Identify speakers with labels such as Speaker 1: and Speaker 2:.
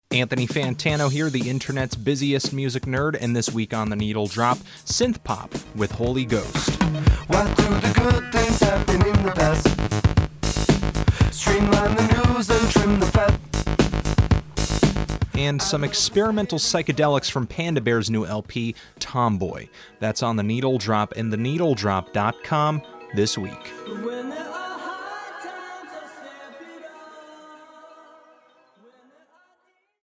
Speaker 1: Anthony Fantano here, the internet's busiest music nerd, and this week on The Needle Drop, synth pop with Holy Ghost.
Speaker 2: What do the good things happen in the past? Streamline the news and trim the fat.
Speaker 1: And some experimental psychedelics from Panda Bear's new LP, Tomboy. That's on The Needle Drop and theneedledrop.com this week.